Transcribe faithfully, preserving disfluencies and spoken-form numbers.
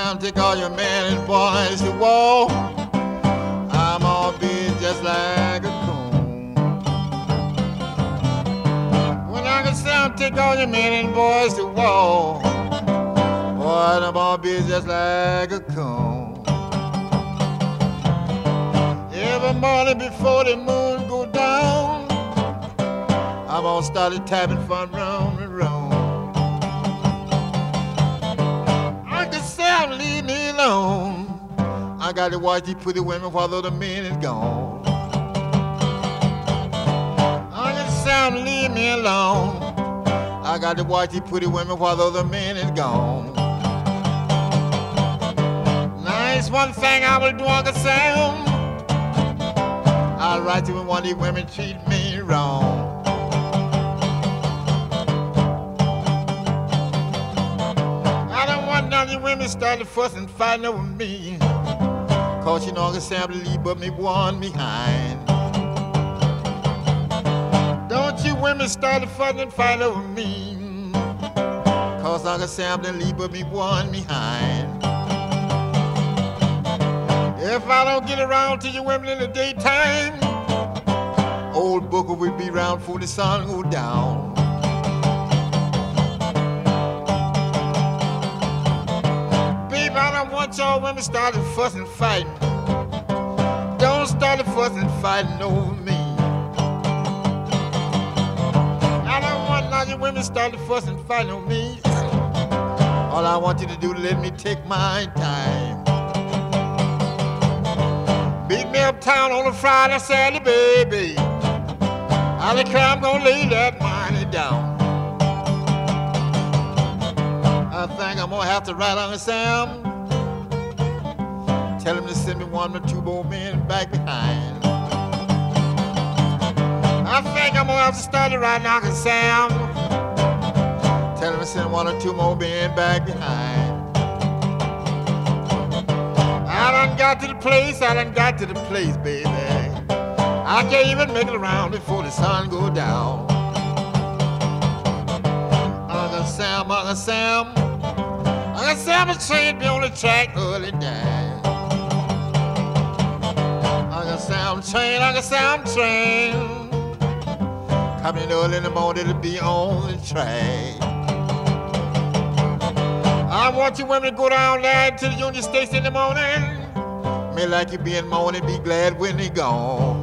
Sam, take all your men and boys to war. I'm gonna be just like a coon. When Uncle Sam take all your men and boys to war, boy, I'm gonna be just like a coon. Every morning before the moon go down, I'm gonna start a tapping fun round and round. Uncle Sam, leave me alone. I got to watch these pretty women while the other men is gone. Uncle Sam, leave me alone. I got to watch these pretty women while the other men is gone. Now, it's one thing I will do, Uncle Sam. I'll write to one of these women treat me wrong. I don't want none of you women starting fussing and fighting over me. Cause you know Uncle Sam leave but me one behind. Don't you women start fussing and fighting over me. Cause Uncle Sam leave but me one behind. If I don't get around to you women in the daytime, old Booker will be round before the sun go down. Baby, I don't want y'all women started fussing and fighting. Don't start fussing and fighting over me. I don't want none of you women started fussing and fighting over me. All I want you to do is let me take my time. Beat me uptown on a Friday, Saturday, baby. I declare I'm gonna lay that money down. I think I'm gonna have to write Uncle Sam. Tell him to send me one or two more men back behind. I think I'm gonna have to start it right now, Uncle Sam. Tell him to send one or two more men back behind. I done got to the place, I done got to the place, baby. I can't even make it around before the sun go down. Uncle Sam, Uncle Sam, Uncle Sam has trained me on the track early down. Uncle Sam train, Uncle Sam train, coming early in the morning to be on the track. I want you women to go down there to the Union Station in the morning. May like you be in the morning, be glad when they gone.